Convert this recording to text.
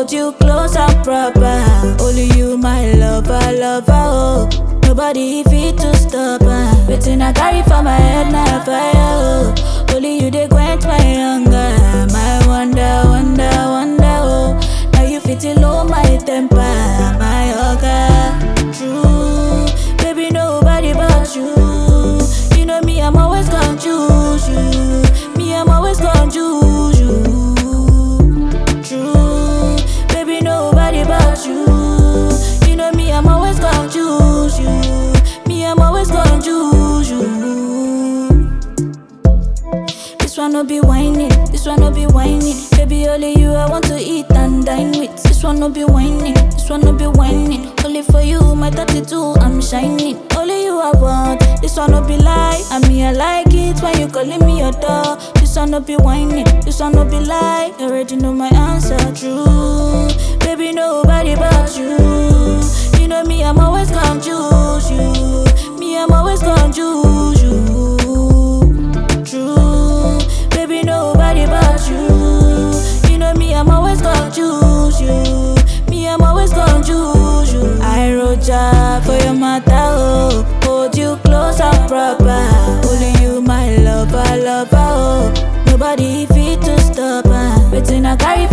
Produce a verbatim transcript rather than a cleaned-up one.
hold you close and proper. Only you, my lover, lover, oh. Nobody fit to stop her. Waiting I carry for my head, now fire, oh. Only you, they quench my hunger. My wonder, wonder, wonder, oh. Now you fit to low my temper, my hugger. True, baby, nobody but you. You know me, I'm always gonna choose you. Me, I'm always gonna choose you. True, baby, nobody but you. You know me, I'm always gonna choose you. Me, I'm always gonna choose you. This one no be whining, this one no be whining. Baby, only you I want to eat and dine with. This one no be whining, this one no be whining. Only for you, my thirty-two, I'm shining. Only you I want, this one no be lie. I mean I like it when you calling me your dog. This one no be whining, this one no be lie. You already know my answer, true. Baby, nobody but you. You know me, I'm always gonna choose you. Me, I'm always gonna choose you. True, baby, nobody but you. You know me, I'm always gonna choose you. Me, I'm always gonna choose you. I wrote ya for your matter, oh. Hold you close and proper. Only you, my lover, lover, oh. Nobody fit to stop her. Waiting I carry